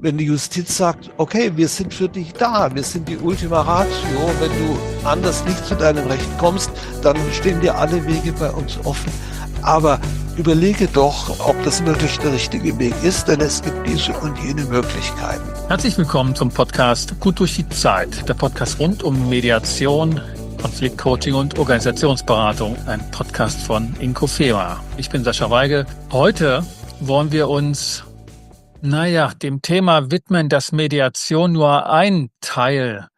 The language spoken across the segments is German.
wenn die Justiz sagt, okay, wir sind für dich da, wir sind die Ultima Ratio, wenn du anders nicht zu deinem Recht kommst, dann stehen dir alle Wege bei uns offen. Aber überlege doch, ob das wirklich der richtige Weg ist, denn es gibt diese und jene Möglichkeiten. Herzlich willkommen zum Podcast Gut durch die Zeit, der Podcast rund um Mediation, Konfliktcoaching und Organisationsberatung, ein Podcast von Inkofema. Ich bin Sascha Weige. Heute wollen wir uns dem Thema widmen, dass Mediation nur ein Teil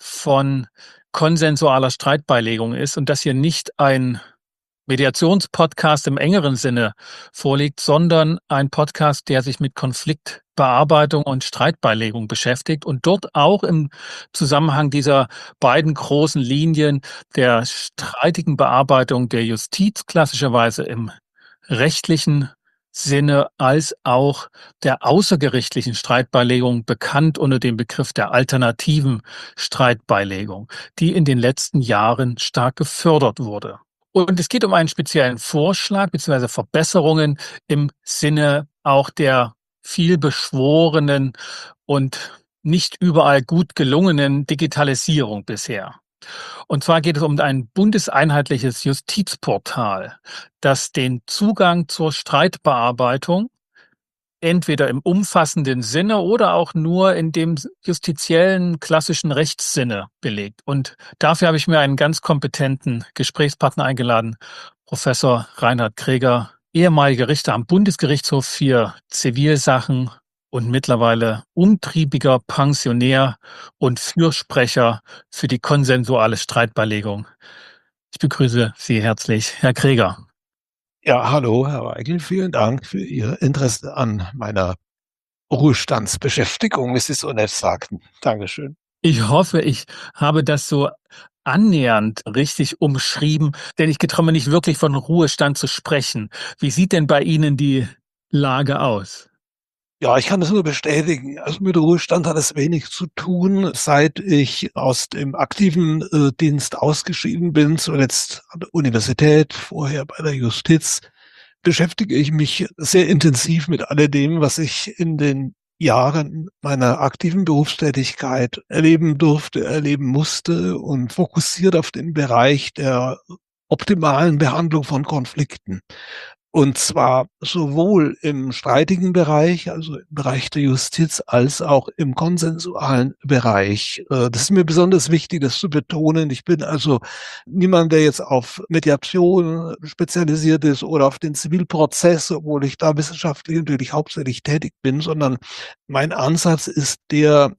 von konsensualer Streitbeilegung ist und dass hier nicht ein Mediationspodcast im engeren Sinne vorliegt, sondern ein Podcast, der sich mit Konfliktbearbeitung und Streitbeilegung beschäftigt und dort auch im Zusammenhang dieser beiden großen Linien der streitigen Bearbeitung der Justiz, klassischerweise im rechtlichen Sinne, als auch der außergerichtlichen Streitbeilegung, bekannt unter dem Begriff der alternativen Streitbeilegung, die in den letzten Jahren stark gefördert wurde. Und es geht um einen speziellen Vorschlag bzw. Verbesserungen im Sinne auch der vielbeschworenen und nicht überall gut gelungenen Digitalisierung bisher. Und zwar geht es um ein bundeseinheitliches Justizportal, das den Zugang zur Streitbearbeitung entweder im umfassenden Sinne oder auch nur in dem justiziellen klassischen Rechtssinne belegt. Und dafür habe ich mir einen ganz kompetenten Gesprächspartner eingeladen, Professor Reinhard Kreger, ehemaliger Richter am Bundesgerichtshof für Zivilsachen und mittlerweile umtriebiger Pensionär und Fürsprecher für die konsensuale Streitbeilegung. Ich begrüße Sie herzlich, Herr Kreger. Ja, hallo, Herr Weigel, vielen Dank für Ihr Interesse an meiner Ruhestandsbeschäftigung, wie Sie so nett sagten. Dankeschön. Ich hoffe, ich habe das so annähernd richtig umschrieben, denn ich getraue mir nicht wirklich von Ruhestand zu sprechen. Wie sieht denn bei Ihnen die Lage aus? Ja, ich kann das nur bestätigen. Also mit Ruhestand hat es wenig zu tun. Seit ich aus dem aktiven Dienst ausgeschieden bin, zuletzt an der Universität, vorher bei der Justiz, beschäftige ich mich sehr intensiv mit alledem, was ich in den Jahren meiner aktiven Berufstätigkeit erleben durfte, erleben musste und fokussiert auf den Bereich der optimalen Behandlung von Konflikten. Und zwar sowohl im streitigen Bereich, also im Bereich der Justiz, als auch im konsensualen Bereich. Das ist mir besonders wichtig, das zu betonen. Ich bin also niemand, der jetzt auf Mediation spezialisiert ist oder auf den Zivilprozess, obwohl ich da wissenschaftlich natürlich hauptsächlich tätig bin, sondern mein Ansatz ist der,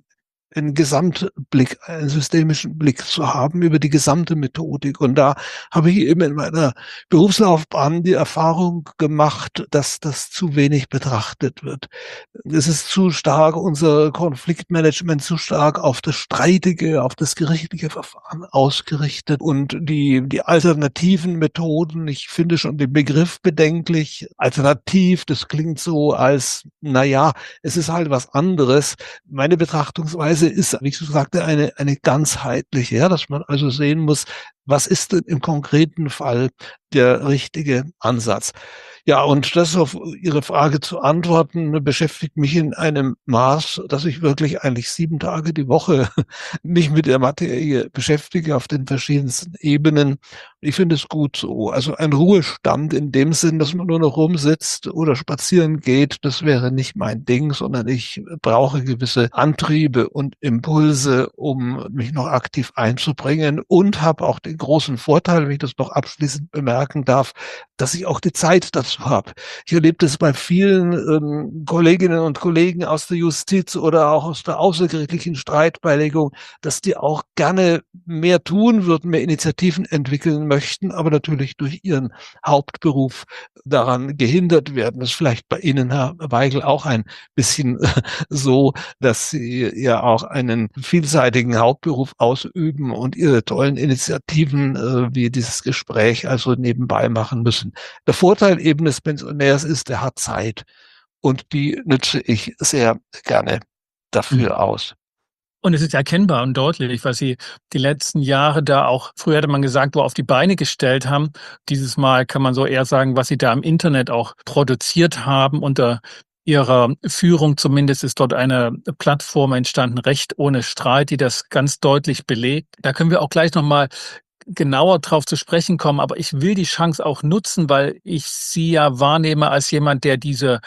einen Gesamtblick, einen systemischen Blick zu haben über die gesamte Methodik. Und da habe ich eben in meiner Berufslaufbahn die Erfahrung gemacht, dass das zu wenig betrachtet wird. Es ist zu stark, unser Konfliktmanagement zu stark auf das streitige, auf das gerichtliche Verfahren ausgerichtet und die alternativen Methoden, ich finde schon den Begriff bedenklich. Alternativ, das klingt so als, es ist halt was anderes. Meine Betrachtungsweise ist, wie ich so sagte, eine ganzheitliche, ja, dass man also sehen muss, was ist denn im konkreten Fall der richtige Ansatz? Ja, und das auf Ihre Frage zu antworten, beschäftigt mich in einem Maß, dass ich wirklich eigentlich 7 Tage die Woche mich mit der Materie beschäftige auf den verschiedensten Ebenen. Ich finde es gut so. Also ein Ruhestand in dem Sinn, dass man nur noch rumsitzt oder spazieren geht, das wäre nicht mein Ding, sondern ich brauche gewisse Antriebe und Impulse, um mich noch aktiv einzubringen, und habe auch den großen Vorteil, wenn ich das noch abschließend bemerken darf, dass ich auch die Zeit dazu habe. Ich erlebe das bei vielen Kolleginnen und Kollegen aus der Justiz oder auch aus der außergerichtlichen Streitbeilegung, dass die auch gerne mehr tun würden, mehr Initiativen entwickeln möchten, aber natürlich durch ihren Hauptberuf daran gehindert werden. Das ist vielleicht bei Ihnen, Herr Weigel, auch ein bisschen so, dass Sie ja auch einen vielseitigen Hauptberuf ausüben und Ihre tollen Initiativen wie dieses Gespräch also nebenbei machen müssen. Der Vorteil eben des Pensionärs ist, er hat Zeit und die nütze ich sehr gerne dafür aus. Und es ist erkennbar und deutlich, was Sie die letzten Jahre da auch, früher hätte man gesagt, wo auf die Beine gestellt haben. Dieses Mal kann man so eher sagen, was Sie da im Internet auch produziert haben unter Ihrer Führung zumindest ist dort eine Plattform entstanden, Recht ohne Streit, die das ganz deutlich belegt. Da können wir auch gleich nochmal genauer drauf zu sprechen kommen, aber ich will die Chance auch nutzen, weil ich Sie ja wahrnehme als jemand, der diese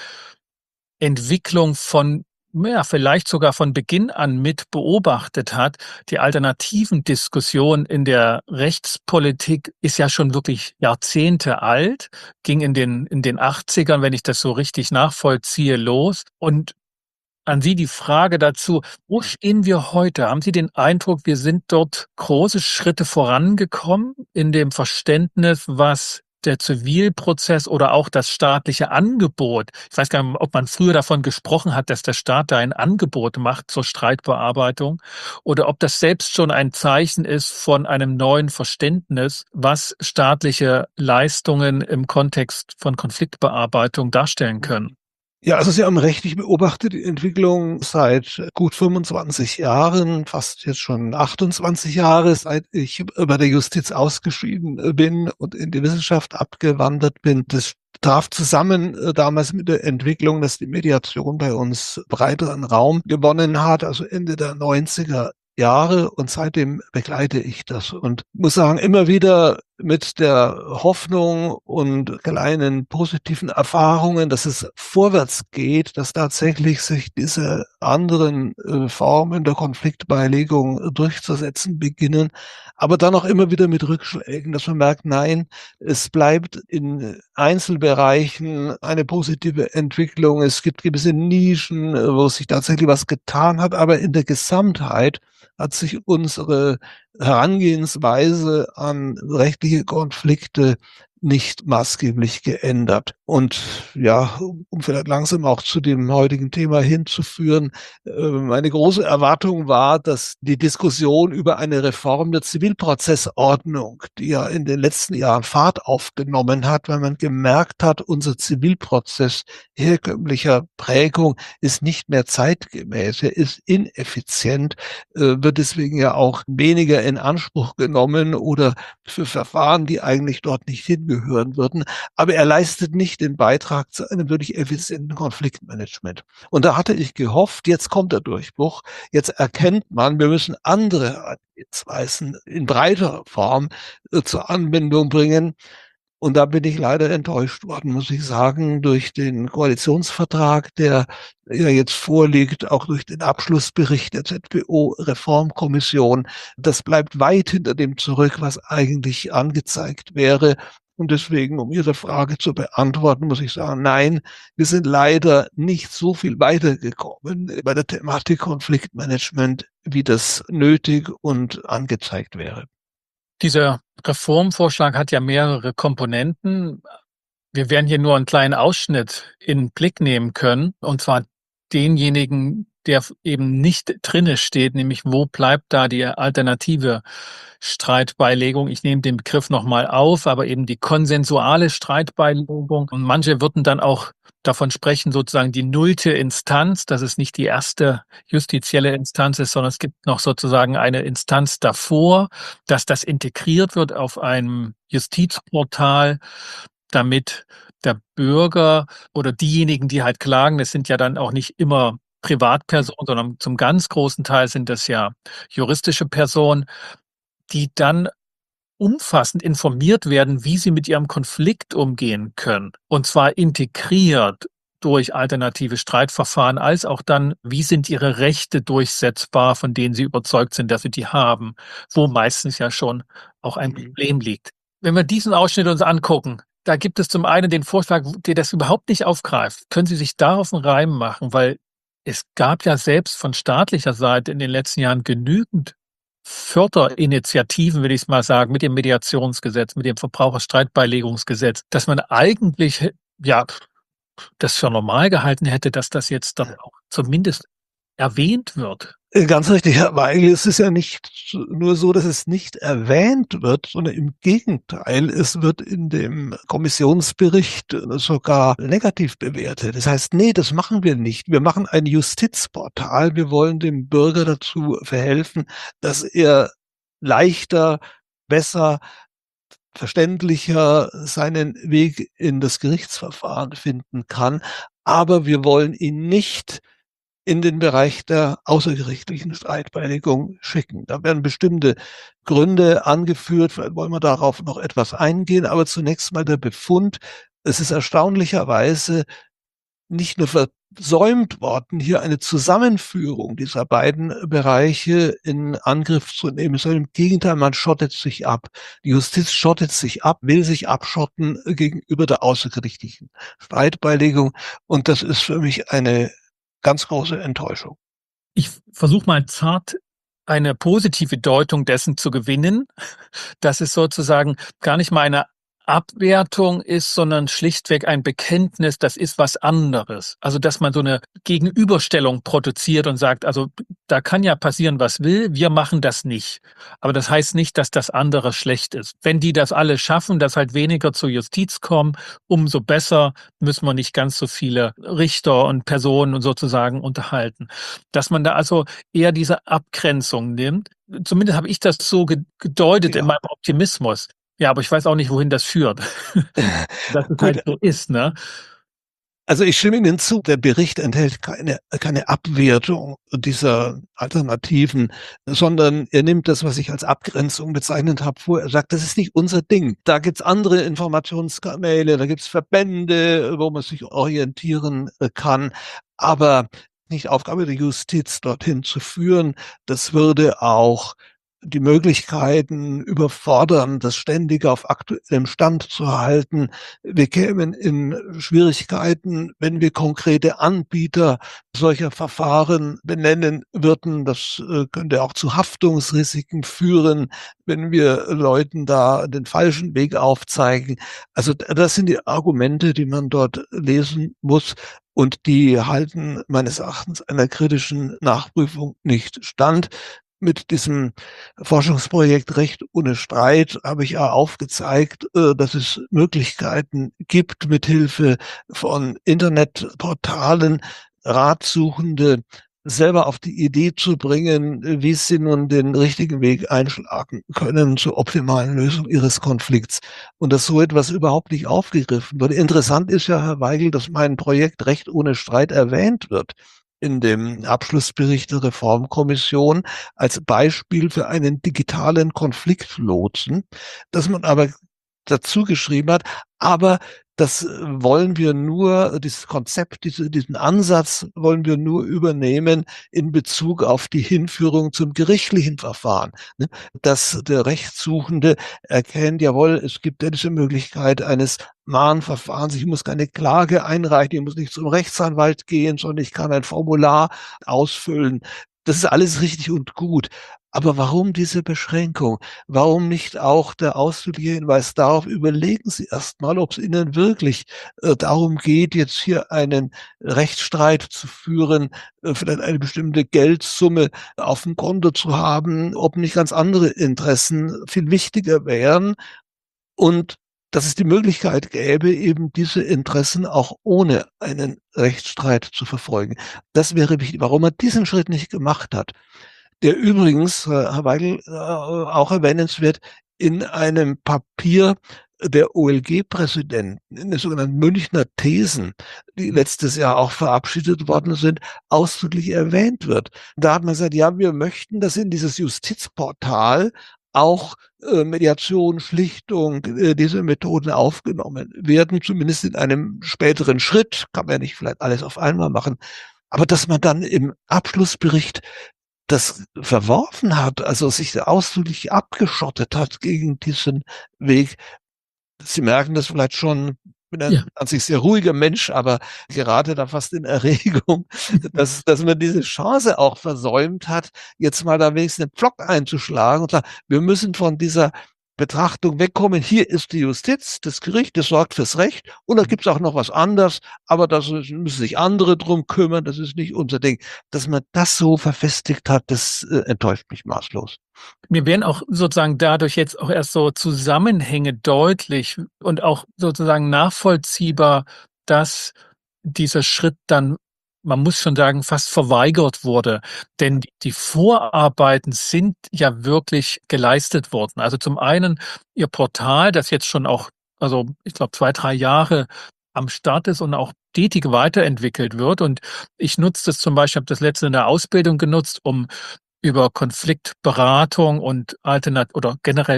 Entwicklung von, ja, vielleicht sogar von Beginn an mit beobachtet hat. Die alternativen Diskussion in der Rechtspolitik ist ja schon wirklich Jahrzehnte alt, ging in den 80ern, wenn ich das so richtig nachvollziehe, los. Und an Sie die Frage dazu: Wo stehen wir heute? Haben Sie den Eindruck, wir sind dort große Schritte vorangekommen in dem Verständnis, was der Zivilprozess oder auch das staatliche Angebot, ich weiß gar nicht, ob man früher davon gesprochen hat, dass der Staat da ein Angebot macht zur Streitbearbeitung, oder ob das selbst schon ein Zeichen ist von einem neuen Verständnis, was staatliche Leistungen im Kontext von Konfliktbearbeitung darstellen können? Ja, also Sie haben recht, ich beobachte die Entwicklung seit gut 25 Jahren, fast jetzt schon 28 Jahre, seit ich bei der Justiz ausgeschieden bin und in die Wissenschaft abgewandert bin. Das traf zusammen damals mit der Entwicklung, dass die Mediation bei uns breiteren Raum gewonnen hat, also Ende der 90er Jahre, und seitdem begleite ich das und muss sagen, immer wieder mit der Hoffnung und kleinen positiven Erfahrungen, dass es vorwärts geht, dass tatsächlich sich diese anderen Formen der Konfliktbeilegung durchzusetzen beginnen, aber dann auch immer wieder mit Rückschlägen, dass man merkt, nein, es bleibt in Einzelbereichen eine positive Entwicklung. Es gibt gewisse Nischen, wo sich tatsächlich was getan hat, aber in der Gesamtheit hat sich unsere Herangehensweise an rechtliche Konflikte nicht maßgeblich geändert. Und ja, um vielleicht langsam auch zu dem heutigen Thema hinzuführen, meine große Erwartung war, dass die Diskussion über eine Reform der Zivilprozessordnung, die ja in den letzten Jahren Fahrt aufgenommen hat, weil man gemerkt hat, unser Zivilprozess herkömmlicher Prägung ist nicht mehr zeitgemäß, er ist ineffizient, wird deswegen ja auch weniger in Anspruch genommen oder für Verfahren, die eigentlich dort nicht hingehören würden. Aber er leistet nicht den Beitrag zu einem wirklich effizienten Konfliktmanagement. Und da hatte ich gehofft, jetzt kommt der Durchbruch, jetzt erkennt man, wir müssen andere Herangehensweisen in breiterer Form zur Anwendung bringen. Und da bin ich leider enttäuscht worden, muss ich sagen, durch den Koalitionsvertrag, der ja jetzt vorliegt, auch durch den Abschlussbericht der ZPO-Reformkommission. Das bleibt weit hinter dem zurück, was eigentlich angezeigt wäre. Und deswegen, um Ihre Frage zu beantworten, muss ich sagen, nein, wir sind leider nicht so viel weitergekommen bei der Thematik Konfliktmanagement, wie das nötig und angezeigt wäre. Dieser Reformvorschlag hat ja mehrere Komponenten. Wir werden hier nur einen kleinen Ausschnitt in den Blick nehmen können, und zwar denjenigen, der eben nicht drinne steht, nämlich wo bleibt da die alternative Streitbeilegung? Ich nehme den Begriff nochmal auf, aber eben die konsensuale Streitbeilegung. Und manche würden dann auch davon sprechen, sozusagen die nullte Instanz, dass es nicht die erste justizielle Instanz ist, sondern es gibt noch sozusagen eine Instanz davor, dass das integriert wird auf einem Justizportal, damit der Bürger oder diejenigen, die halt klagen, das sind ja dann auch nicht immer Privatpersonen, sondern zum ganz großen Teil sind das ja juristische Personen, die dann umfassend informiert werden, wie sie mit ihrem Konflikt umgehen können. Und zwar integriert durch alternative Streitverfahren, als auch dann, wie sind ihre Rechte durchsetzbar, von denen sie überzeugt sind, dass sie die haben, wo meistens ja schon auch ein Problem liegt. Wenn wir diesen Ausschnitt uns angucken, da gibt es zum einen den Vorschlag, der das überhaupt nicht aufgreift. Können Sie sich darauf einen Reim machen? Weil es gab ja selbst von staatlicher Seite in den letzten Jahren genügend Förderinitiativen, will ich es mal sagen, mit dem Mediationsgesetz, mit dem Verbraucherstreitbeilegungsgesetz, dass man eigentlich, ja, das für normal gehalten hätte, dass das jetzt dann auch zumindest erwähnt wird. Ganz richtig, Herr Weigel. Es ist ja nicht nur so, dass es nicht erwähnt wird, sondern im Gegenteil, es wird in dem Kommissionsbericht sogar negativ bewertet. Das heißt, nee, das machen wir nicht. Wir machen ein Justizportal. Wir wollen dem Bürger dazu verhelfen, dass er leichter, besser, verständlicher seinen Weg in das Gerichtsverfahren finden kann. aber wir wollen ihn nicht in den Bereich der außergerichtlichen Streitbeilegung schicken. Da werden bestimmte Gründe angeführt, vielleicht wollen wir darauf noch etwas eingehen, aber zunächst mal der Befund, es ist erstaunlicherweise nicht nur versäumt worden, hier eine Zusammenführung dieser beiden Bereiche in Angriff zu nehmen, sondern im Gegenteil, man schottet sich ab. Die Justiz schottet sich ab, will sich abschotten gegenüber der außergerichtlichen Streitbeilegung. Und das ist für mich eine ganz große Enttäuschung. Ich versuche mal zart eine positive Deutung dessen zu gewinnen, dass es sozusagen gar nicht mal eine Abwertung ist, sondern schlichtweg ein Bekenntnis, das ist was anderes. Also, dass man so eine Gegenüberstellung produziert und sagt: „Also, da kann ja passieren, was will, wir machen das nicht." Aber das heißt nicht, dass das andere schlecht ist. Wenn die das alle schaffen, dass halt weniger zur Justiz kommen, umso besser, müssen wir nicht ganz so viele Richter und Personen sozusagen unterhalten. Dass man da also eher diese Abgrenzung nimmt. Zumindest habe ich das so gedeutet in Ja. meinem Optimismus. Ja, aber ich weiß auch nicht, wohin das führt. Dass es Gut, halt so ist, ne? also ich stimme Ihnen zu, der Bericht enthält keine Abwertung dieser Alternativen, sondern er nimmt das, was ich als Abgrenzung bezeichnet habe, vor. Er sagt, das ist nicht unser Ding. Da gibt's andere Informationskanäle, da gibt's Verbände, wo man sich orientieren kann, aber nicht Aufgabe der Justiz, dorthin zu führen. Das würde auch die Möglichkeiten überfordern, das ständig auf aktuellem Stand zu halten. Wir kämen in Schwierigkeiten, wenn wir konkrete Anbieter solcher Verfahren benennen würden. Das könnte auch zu Haftungsrisiken führen, wenn wir Leuten da den falschen Weg aufzeigen. Also das sind die Argumente, die man dort lesen muss. Und die halten meines Erachtens einer kritischen Nachprüfung nicht stand. Mit diesem Forschungsprojekt Recht ohne Streit habe ich ja aufgezeigt, dass es Möglichkeiten gibt, mithilfe von Internetportalen Ratsuchende selber auf die Idee zu bringen, wie sie nun den richtigen Weg einschlagen können zur optimalen Lösung ihres Konflikts. Und dass so etwas überhaupt nicht aufgegriffen wird. Interessant ist ja, Herr Weigel, dass mein Projekt Recht ohne Streit erwähnt wird in dem Abschlussbericht der Reformkommission als Beispiel für einen digitalen Konfliktlotsen, dass man aber dazu geschrieben hat, aber das wollen wir nur, dieses Konzept, diesen Ansatz wollen wir nur übernehmen in Bezug auf die Hinführung zum gerichtlichen Verfahren. Ne? Dass der Rechtssuchende erkennt, jawohl, es gibt ja diese Möglichkeit eines Mahnverfahrens. Ich muss keine Klage einreichen, ich muss nicht zum Rechtsanwalt gehen, sondern ich kann ein Formular ausfüllen. Das ist alles richtig und gut. Aber warum diese Beschränkung? Warum nicht auch der ausdrückliche Hinweis darauf, überlegen Sie erst mal, ob es Ihnen wirklich darum geht, jetzt hier einen Rechtsstreit zu führen, vielleicht eine bestimmte Geldsumme auf dem Konto zu haben, ob nicht ganz andere Interessen viel wichtiger wären und dass es die Möglichkeit gäbe, eben diese Interessen auch ohne einen Rechtsstreit zu verfolgen. Das wäre wichtig. Warum er diesen Schritt nicht gemacht hat, der übrigens, Herr Weigel, auch erwähnenswert, in einem Papier der OLG-Präsidenten, in den sogenannten Münchner Thesen, die letztes Jahr auch verabschiedet worden sind, ausdrücklich erwähnt wird. Da hat man gesagt, ja, wir möchten, dass in dieses Justizportal auch Mediation, Schlichtung, diese Methoden aufgenommen werden, zumindest in einem späteren Schritt, kann man ja nicht vielleicht alles auf einmal machen, aber dass man dann im Abschlussbericht das verworfen hat, also sich ausdrücklich abgeschottet hat gegen diesen Weg. Sie merken das vielleicht schon, ich bin Ja. ein an sich sehr ruhiger Mensch, aber gerade da fast in Erregung, dass man diese Chance auch versäumt hat, jetzt mal da wenigstens den Pflock einzuschlagen und sagen, wir müssen von dieser Betrachtung wegkommen. Hier ist die Justiz, das Gericht, das sorgt fürs Recht und da gibt's auch noch was anderes, aber das müssen sich andere drum kümmern, das ist nicht unser Ding. Dass man das so verfestigt hat, das enttäuscht mich maßlos. Mir werden auch sozusagen dadurch jetzt auch erst so Zusammenhänge deutlich und auch sozusagen nachvollziehbar, dass dieser Schritt dann, man muss schon sagen, fast verweigert wurde. Denn die Vorarbeiten sind ja wirklich geleistet worden. Also zum einen Ihr Portal, das jetzt schon auch, also ich glaube 2, 3 Jahre am Start ist und auch stetig weiterentwickelt wird. Und ich nutze das zum Beispiel, habe das letzte in der Ausbildung genutzt, um über Konfliktberatung und oder generell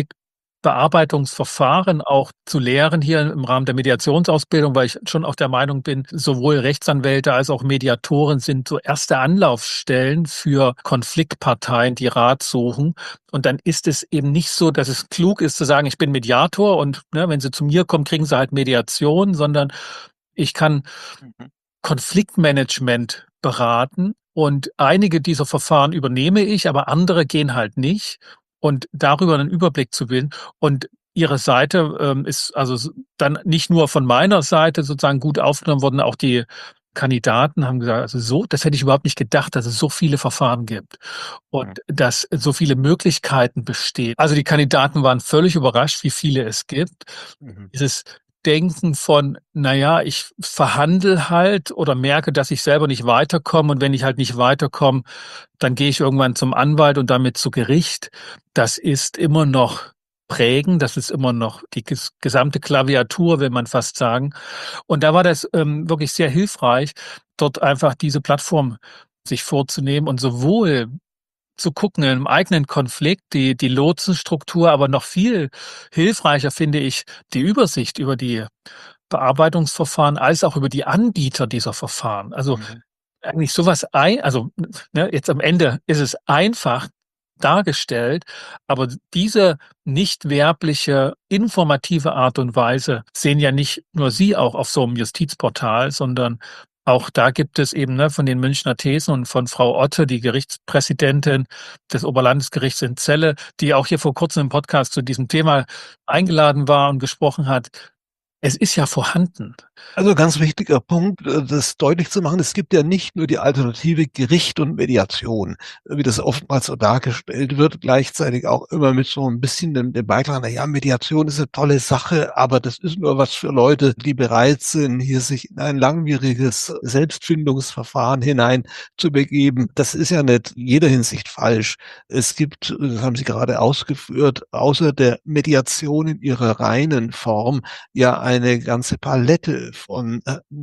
Konfliktbearbeitungsverfahren auch zu lehren hier im Rahmen der Mediationsausbildung, weil ich schon auch der Meinung bin, sowohl Rechtsanwälte als auch Mediatoren sind so erste Anlaufstellen für Konfliktparteien, die Rat suchen. Und dann ist es eben nicht so, dass es klug ist zu sagen, ich bin Mediator und ne, wenn sie zu mir kommen, kriegen sie halt Mediation, sondern ich kann Mhm. Konfliktmanagement beraten und einige dieser Verfahren übernehme ich, aber andere gehen halt nicht und darüber einen Überblick zu bilden. Und Ihre Seite ist also dann nicht nur von meiner Seite sozusagen gut aufgenommen worden, auch die Kandidaten haben gesagt, also so, das hätte ich überhaupt nicht gedacht, dass es so viele Verfahren gibt und Mhm. dass so viele Möglichkeiten bestehen. Also die Kandidaten waren völlig überrascht, wie viele es gibt. Mhm. Dieses Denken von, na ja, ich verhandle halt oder merke, dass ich selber nicht weiterkomme und wenn ich halt nicht weiterkomme, dann gehe ich irgendwann zum Anwalt und damit zu Gericht. Das ist immer noch prägend, das ist immer noch die gesamte Klaviatur, will man fast sagen. Und da war das wirklich sehr hilfreich, dort einfach diese Plattform sich vorzunehmen und sowohl zu gucken im eigenen Konflikt, die Lotsenstruktur, aber noch viel hilfreicher finde ich die Übersicht über die Bearbeitungsverfahren als auch über die Anbieter dieser Verfahren. Also Mhm. eigentlich also ne, jetzt am Ende ist es einfach dargestellt, aber diese nicht werbliche, informative Art und Weise sehen ja nicht nur Sie auch auf so einem Justizportal, sondern auch da gibt es eben ne, von den Münchner Thesen und von Frau Otte, die Gerichtspräsidentin des Oberlandesgerichts in Celle, die auch hier vor kurzem im Podcast zu diesem Thema eingeladen war und gesprochen hat. Es ist ja vorhanden. Also ganz wichtiger Punkt, das deutlich zu machen, es gibt ja nicht nur die Alternative Gericht und Mediation, wie das oftmals so dargestellt wird, gleichzeitig auch immer mit so ein bisschen dem Beitrag, na ja, Mediation ist eine tolle Sache, aber das ist nur was für Leute, die bereit sind, hier sich in ein langwieriges Selbstfindungsverfahren hinein zu begeben. Das ist ja nicht in jeder Hinsicht falsch. Es gibt, das haben Sie gerade ausgeführt, außer der Mediation in ihrer reinen Form ja eine ganze Palette von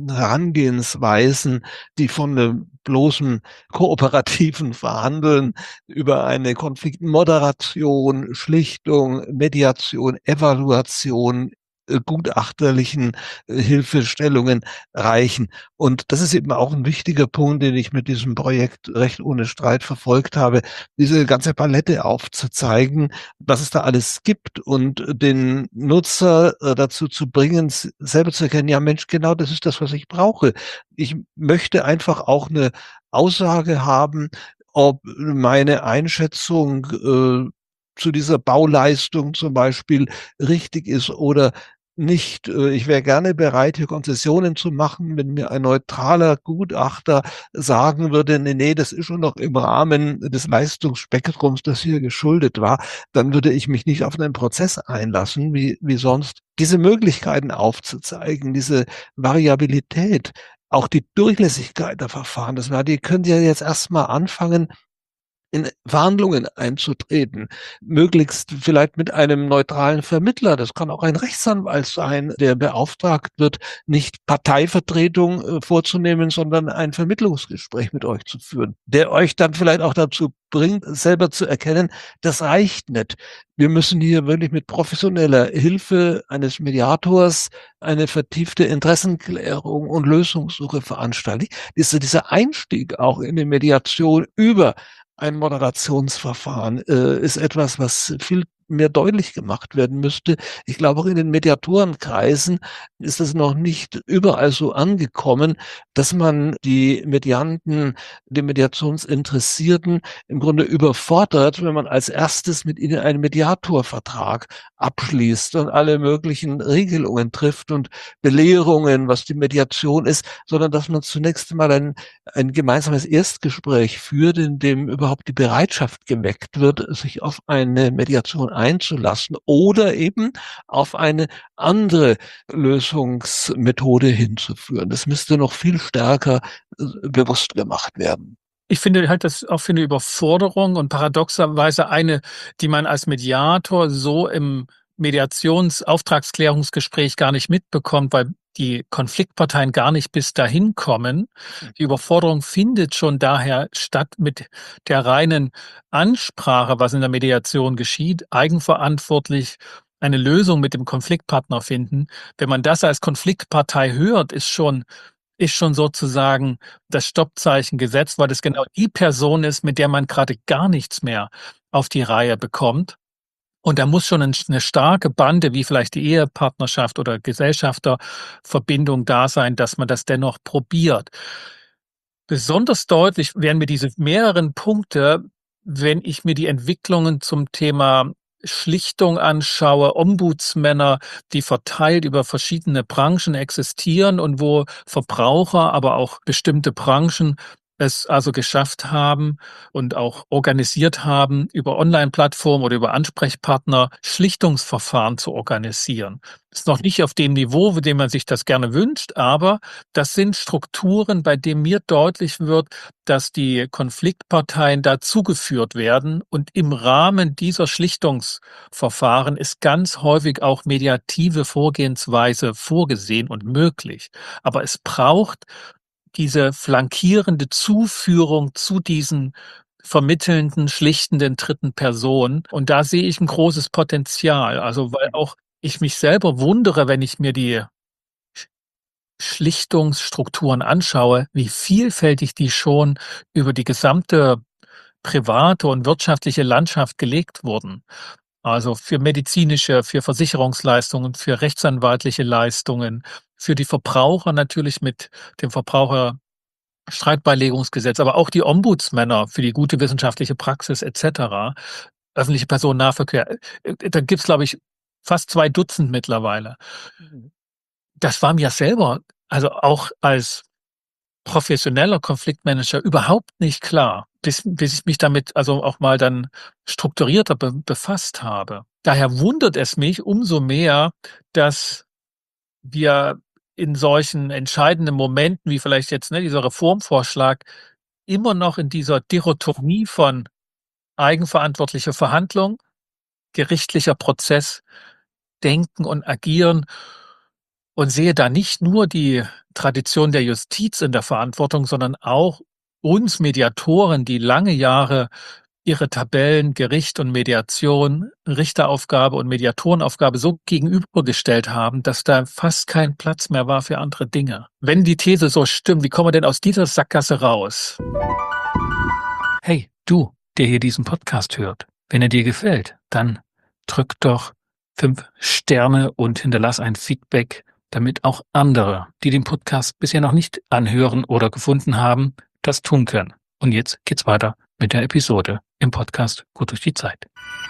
Herangehensweisen, die von 'nem bloßen kooperativen Verhandeln über eine Konfliktmoderation, Schlichtung, Mediation, Evaluation, gutachterlichen Hilfestellungen reichen. Und das ist eben auch ein wichtiger Punkt, den ich mit diesem Projekt Recht ohne Streit verfolgt habe, diese ganze Palette aufzuzeigen, was es da alles gibt und den Nutzer dazu zu bringen, selber zu erkennen, ja Mensch, genau das ist das, was ich brauche. Ich möchte einfach auch eine Aussage haben, ob meine Einschätzung zu dieser Bauleistung zum Beispiel richtig ist oder nicht. Ich wäre gerne bereit, hier Konzessionen zu machen, wenn mir ein neutraler Gutachter sagen würde: „Ne, ne, das ist schon noch im Rahmen des Leistungsspektrums, das hier geschuldet war“, dann würde ich mich nicht auf einen Prozess einlassen wie sonst. Diese Möglichkeiten aufzuzeigen, diese Variabilität, auch die Durchlässigkeit der Verfahren, die können Sie ja jetzt erst mal anfangen, in Verhandlungen einzutreten, möglichst vielleicht mit einem neutralen Vermittler. Das kann auch ein Rechtsanwalt sein, der beauftragt wird, nicht Parteivertretung vorzunehmen, sondern ein Vermittlungsgespräch mit euch zu führen, der euch dann vielleicht auch dazu bringt, selber zu erkennen, das reicht nicht. Wir müssen hier wirklich mit professioneller Hilfe eines Mediators eine vertiefte Interessenklärung und Lösungssuche veranstalten. Dieser Einstieg auch in die Mediation über ein Moderationsverfahren ist etwas, was viel mehr deutlich gemacht werden müsste. Ich glaube, auch in den Mediatorenkreisen ist es noch nicht überall so angekommen, dass man die Medianten, die Mediationsinteressierten im Grunde überfordert, wenn man als erstes mit ihnen einen Mediatorvertrag abschließt und alle möglichen Regelungen trifft und Belehrungen, was die Mediation ist, sondern dass man zunächst einmal ein gemeinsames Erstgespräch führt, in dem überhaupt die Bereitschaft geweckt wird, sich auf eine Mediation einzulassen oder eben auf eine andere Lösungsmethode hinzuführen. Das müsste noch viel stärker bewusst gemacht werden. Ich finde halt, das auch für eine Überforderung und paradoxerweise eine, die man als Mediator so im Mediationsauftragsklärungsgespräch gar nicht mitbekommt, weil die Konfliktparteien gar nicht bis dahin kommen. Die Überforderung findet schon daher statt mit der reinen Ansprache, was in der Mediation geschieht, eigenverantwortlich eine Lösung mit dem Konfliktpartner finden. Wenn man das als Konfliktpartei hört, ist schon sozusagen das Stoppzeichen gesetzt, weil das genau die Person ist, mit der man gerade gar nichts mehr auf die Reihe bekommt. Und da muss schon eine starke Bande, wie vielleicht die Ehepartnerschaft oder Gesellschafterverbindung da sein, dass man das dennoch probiert. Besonders deutlich werden mir diese mehreren Punkte, wenn ich mir die Entwicklungen zum Thema Schlichtung anschaue, Ombudsmänner, die verteilt über verschiedene Branchen existieren und wo Verbraucher, aber auch bestimmte Branchen es also geschafft haben und auch organisiert haben, über Online-Plattformen oder über Ansprechpartner Schlichtungsverfahren zu organisieren. Ist noch nicht auf dem Niveau, mit dem man sich das gerne wünscht, aber das sind Strukturen, bei denen mir deutlich wird, dass die Konfliktparteien dazugeführt werden und im Rahmen dieser Schlichtungsverfahren ist ganz häufig auch mediative Vorgehensweise vorgesehen und möglich. Aber es braucht diese flankierende Zuführung zu diesen vermittelnden, schlichtenden dritten Person. Und da sehe ich ein großes Potenzial. Also, weil auch ich mich selber wundere, wenn ich mir die Schlichtungsstrukturen anschaue, wie vielfältig die schon über die gesamte private und wirtschaftliche Landschaft gelegt wurden. Also für medizinische, für Versicherungsleistungen, für rechtsanwaltliche Leistungen, für die Verbraucher natürlich mit dem Verbraucherstreitbeilegungsgesetz, aber auch die Ombudsmänner für die gute wissenschaftliche Praxis et cetera, öffentliche Personennahverkehr. Da gibt's, glaube ich, fast 2 Dutzend mittlerweile. Das war mir selber, also auch als professioneller Konfliktmanager überhaupt nicht klar, bis ich mich damit also auch mal dann strukturierter befasst habe. Daher wundert es mich umso mehr, dass wir in solchen entscheidenden Momenten, wie vielleicht jetzt, ne, dieser Reformvorschlag, immer noch in dieser Dichotomie von eigenverantwortlicher Verhandlung, gerichtlicher Prozess denken und agieren und sehe da nicht nur die Tradition der Justiz in der Verantwortung, sondern auch uns Mediatoren, die lange Jahre ihre Tabellen Gericht und Mediation, Richteraufgabe und Mediatorenaufgabe so gegenübergestellt haben, dass da fast kein Platz mehr war für andere Dinge. Wenn die These so stimmt, wie kommen wir denn aus dieser Sackgasse raus? Hey, du, der hier diesen Podcast hört, wenn er dir gefällt, dann drück doch 5 Sterne und hinterlass ein Feedback, damit auch andere, die den Podcast bisher noch nicht anhören oder gefunden haben, das tun können. Und jetzt geht's weiter mit der Episode im Podcast Gut durch die Zeit.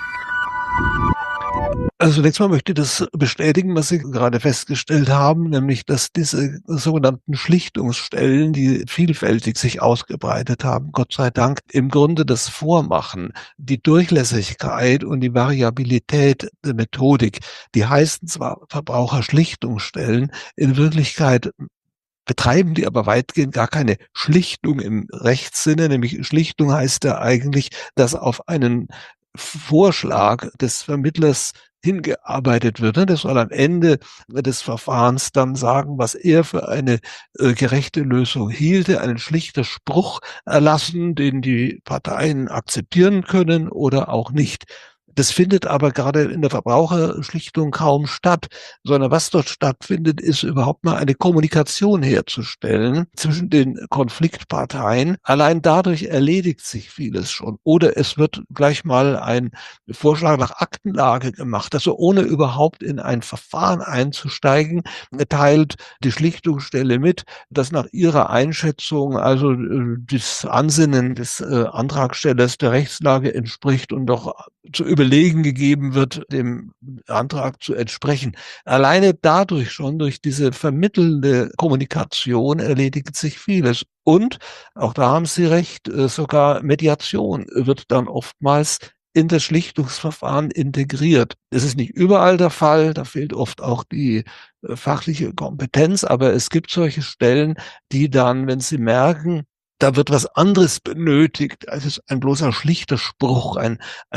Also zunächst mal möchte ich das bestätigen, was Sie gerade festgestellt haben, nämlich dass diese sogenannten Schlichtungsstellen, die vielfältig sich ausgebreitet haben, Gott sei Dank, im Grunde das Vormachen, die Durchlässigkeit und die Variabilität der Methodik. Die heißen zwar Verbraucherschlichtungsstellen, in Wirklichkeit betreiben die aber weitgehend gar keine Schlichtung im Rechtssinne, nämlich Schlichtung heißt ja eigentlich, dass auf einen Vorschlag des Vermittlers hingearbeitet wird. Das soll am Ende des Verfahrens dann sagen, was er für eine gerechte Lösung hielte, einen schlichten Spruch erlassen, den die Parteien akzeptieren können oder auch nicht. Das findet aber gerade in der Verbraucherschlichtung kaum statt, sondern was dort stattfindet, ist überhaupt mal eine Kommunikation herzustellen zwischen den Konfliktparteien. Allein dadurch erledigt sich vieles schon. Oder es wird gleich mal ein Vorschlag nach Aktenlage gemacht, also ohne überhaupt in ein Verfahren einzusteigen, teilt die Schlichtungsstelle mit, dass nach ihrer Einschätzung also das Ansinnen des Antragstellers der Rechtslage entspricht und doch zu überlegen gegeben wird, dem Antrag zu entsprechen. Alleine dadurch schon, durch diese vermittelnde Kommunikation erledigt sich vieles. Und, auch da haben Sie recht, sogar Mediation wird dann oftmals in das Schlichtungsverfahren integriert. Das ist nicht überall der Fall, da fehlt oft auch die fachliche Kompetenz, aber es gibt solche Stellen, die dann, wenn sie merken, da wird was anderes benötigt als ein bloßer schlichter Spruch, ein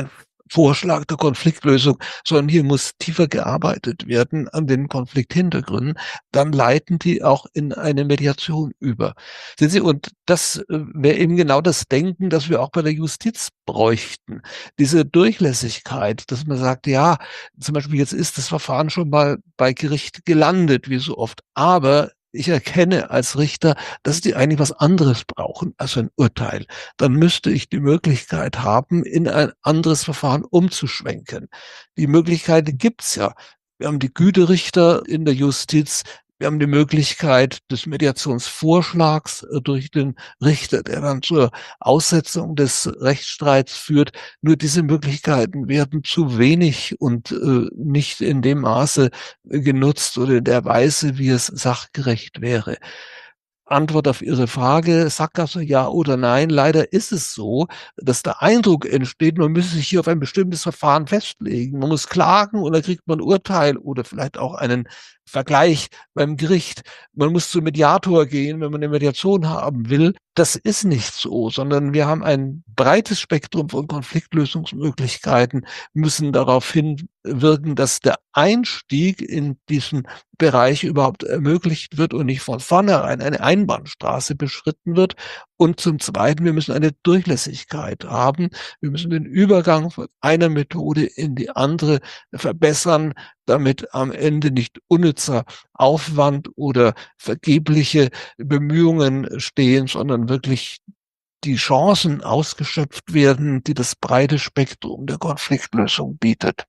Vorschlag der Konfliktlösung, sondern hier muss tiefer gearbeitet werden an den Konflikthintergründen. Dann leiten die auch in eine Mediation über. Sehen Sie, und das wäre eben genau das Denken, das wir auch bei der Justiz bräuchten. Diese Durchlässigkeit, dass man sagt, ja, zum Beispiel jetzt ist das Verfahren schon mal bei Gericht gelandet, wie so oft, aber ich erkenne als Richter, dass die eigentlich was anderes brauchen als ein Urteil. Dann müsste ich die Möglichkeit haben, in ein anderes Verfahren umzuschwenken. Die Möglichkeit gibt's ja. Wir haben die Güterichter in der Justiz. Wir haben die Möglichkeit des Mediationsvorschlags durch den Richter, der dann zur Aussetzung des Rechtsstreits führt. Nur diese Möglichkeiten werden zu wenig und nicht in dem Maße genutzt oder in der Weise, wie es sachgerecht wäre. Antwort auf Ihre Frage, Sackgasse, ja oder nein. Leider ist es so, dass der Eindruck entsteht, man müsse sich hier auf ein bestimmtes Verfahren festlegen. Man muss klagen und dann kriegt man ein Urteil oder vielleicht auch einen Vergleich beim Gericht. Man muss zum Mediator gehen, wenn man eine Mediation haben will. Das ist nicht so, sondern wir haben ein breites Spektrum von Konfliktlösungsmöglichkeiten, müssen darauf hinwirken, dass der Einstieg in diesen Bereich überhaupt ermöglicht wird und nicht von vornherein eine Einbahnstraße beschritten wird. Und zum Zweiten, wir müssen eine Durchlässigkeit haben. Wir müssen den Übergang von einer Methode in die andere verbessern, damit am Ende nicht unnützer Aufwand oder vergebliche Bemühungen stehen, sondern wirklich die Chancen ausgeschöpft werden, die das breite Spektrum der Konfliktlösung bietet.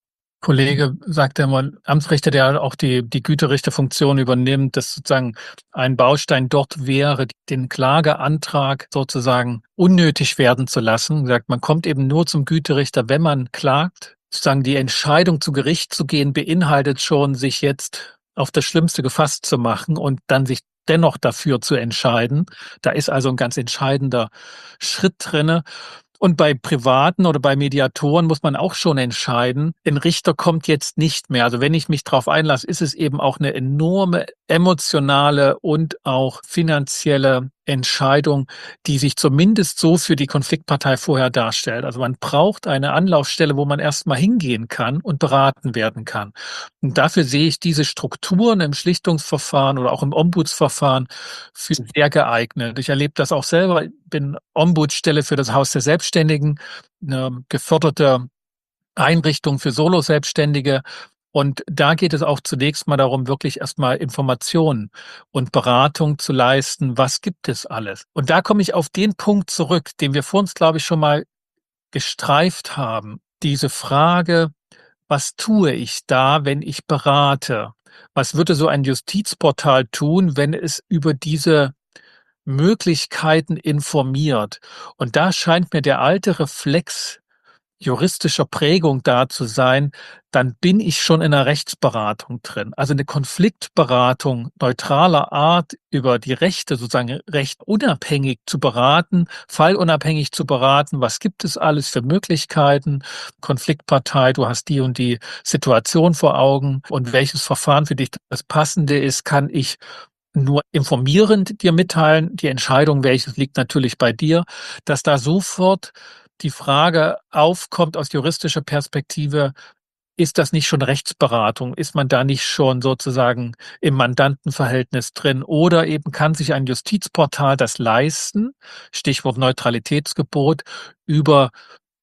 Kollege sagte mal, Amtsrichter, der auch die Güterichterfunktion übernimmt, dass sozusagen ein Baustein dort wäre, den Klageantrag sozusagen unnötig werden zu lassen. Sagt, man kommt eben nur zum Güterichter, wenn man klagt. Sozusagen die Entscheidung zu Gericht zu gehen, beinhaltet schon, sich jetzt auf das Schlimmste gefasst zu machen und dann sich dennoch dafür zu entscheiden. Da ist also ein ganz entscheidender Schritt drinne. Und bei Privaten oder bei Mediatoren muss man auch schon entscheiden, ein Richter kommt jetzt nicht mehr. Also wenn ich mich darauf einlasse, ist es eben auch eine enorme emotionale und auch finanzielle Entscheidung, die sich zumindest so für die Konfliktpartei vorher darstellt. Also man braucht eine Anlaufstelle, wo man erstmal hingehen kann und beraten werden kann. Und dafür sehe ich diese Strukturen im Schlichtungsverfahren oder auch im Ombudsverfahren für sehr geeignet. Ich erlebe das auch selber. Ich bin Ombudsstelle für das Haus der Selbstständigen, eine geförderte Einrichtung für Solo-Selbstständige. Und da geht es auch zunächst mal darum, wirklich erstmal Informationen und Beratung zu leisten. Was gibt es alles? Und da komme ich auf den Punkt zurück, den wir vor uns, glaube ich, schon mal gestreift haben. Diese Frage, was tue ich da, wenn ich berate? Was würde so ein Justizportal tun, wenn es über diese Möglichkeiten informiert? Und da scheint mir der alte Reflex juristischer Prägung da zu sein, dann bin ich schon in einer Rechtsberatung drin. Also eine Konfliktberatung neutraler Art über die Rechte, sozusagen rechtunabhängig zu beraten, fallunabhängig zu beraten. Was gibt es alles für Möglichkeiten? Konfliktpartei, du hast die und die Situation vor Augen und welches Verfahren für dich das passende ist, kann ich nur informierend dir mitteilen. Die Entscheidung, welches liegt natürlich bei dir, dass da sofort die Frage aufkommt aus juristischer Perspektive, ist das nicht schon Rechtsberatung? Ist man da nicht schon sozusagen im Mandantenverhältnis drin? Oder eben kann sich ein Justizportal das leisten, Stichwort Neutralitätsgebot, über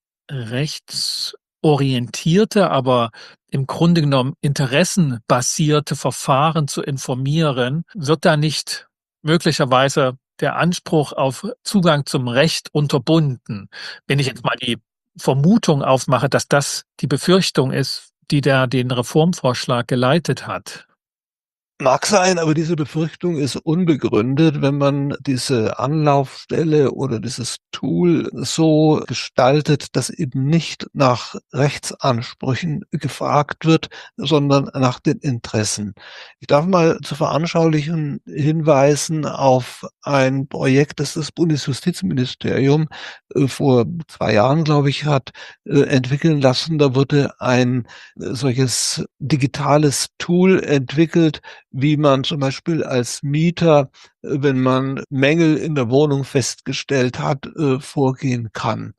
rechtsorientierte, aber im Grunde genommen interessenbasierte Verfahren zu informieren? Wird da nicht möglicherweise der Anspruch auf Zugang zum Recht unterbunden? Wenn ich jetzt mal die Vermutung aufmache, dass das die Befürchtung ist, die den Reformvorschlag geleitet hat. Mag sein, aber diese Befürchtung ist unbegründet, wenn man diese Anlaufstelle oder dieses Tool so gestaltet, dass eben nicht nach Rechtsansprüchen gefragt wird, sondern nach den Interessen. Ich darf mal zur Veranschaulichung hinweisen auf ein Projekt, das das Bundesjustizministerium vor 2 Jahren, glaube ich, hat entwickeln lassen. Da wurde ein solches digitales Tool entwickelt, wie man zum Beispiel als Mieter, wenn man Mängel in der Wohnung festgestellt hat, vorgehen kann.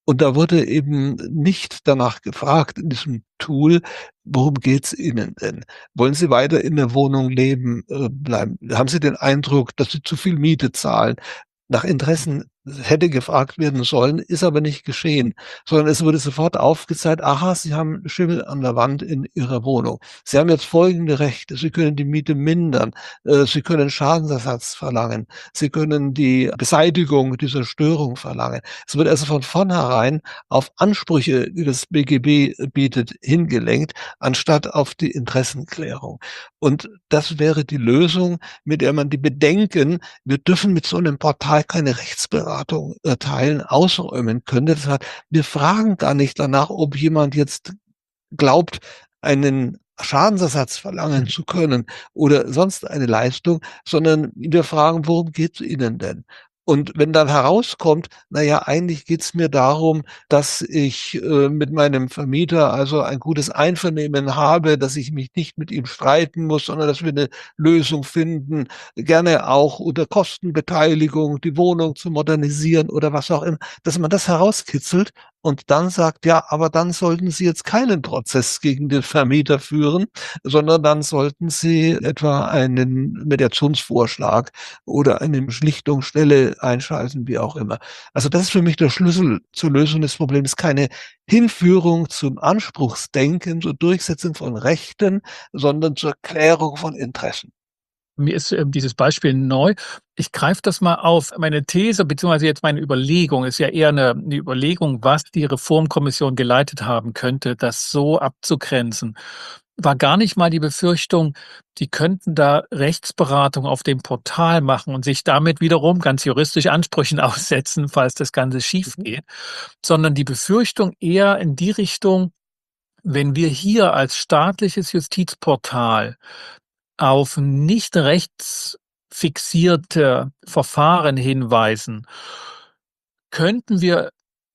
Und da wurde eben nicht danach gefragt in diesem Tool: „Worum geht's Ihnen denn? Wollen Sie weiter in der Wohnung leben bleiben? Haben Sie den Eindruck, dass Sie zu viel Miete zahlen?“ Nach Interessen hätte gefragt werden sollen, ist aber nicht geschehen, sondern es wurde sofort aufgezeigt: „Aha, Sie haben Schimmel an der Wand in Ihrer Wohnung. Sie haben jetzt folgende Rechte: Sie können die Miete mindern, Sie können Schadensersatz verlangen, Sie können die Beseitigung dieser Störung verlangen.“ Es wird also von vornherein auf Ansprüche, die das BGB bietet, hingelenkt, anstatt auf die Interessenklärung. Und das wäre die Lösung, mit der man die Bedenken, wir dürfen mit so einem Portal keine Rechtsberatung erteilen, ausräumen könnte. Das heißt, wir fragen gar nicht danach, ob jemand jetzt glaubt, einen Schadensersatz verlangen zu können oder sonst eine Leistung, sondern wir fragen: „Worum geht's Ihnen denn?“ Und wenn dann herauskommt: „Na ja, eigentlich geht's mir darum, dass ich mit meinem Vermieter also ein gutes Einvernehmen habe, dass ich mich nicht mit ihm streiten muss, sondern dass wir 'ne Lösung finden, gerne auch unter Kostenbeteiligung, die Wohnung zu modernisieren“ oder was auch immer, dass man das herauskitzelt und dann sagt: „Ja, aber dann sollten Sie jetzt keinen Prozess gegen den Vermieter führen, sondern dann sollten Sie etwa einen Mediationsvorschlag oder eine Schlichtungsstelle einschalten“, wie auch immer. Also, das ist für mich der Schlüssel zur Lösung des Problems. Keine Hinführung zum Anspruchsdenken, zur Durchsetzung von Rechten, sondern zur Klärung von Interessen. Mir ist, dieses Beispiel neu. Ich greife das mal auf. Meine These beziehungsweise jetzt meine Überlegung ist ja eher eine Überlegung, was die Reformkommission geleitet haben könnte, das so abzugrenzen. War gar nicht mal die Befürchtung, die könnten da Rechtsberatung auf dem Portal machen und sich damit wiederum ganz juristisch Ansprüchen aussetzen, falls das Ganze Mhm. schiefgeht, sondern die Befürchtung eher in die Richtung, wenn wir hier als staatliches Justizportal auf nicht rechtsfixierte Verfahren hinweisen, könnten wir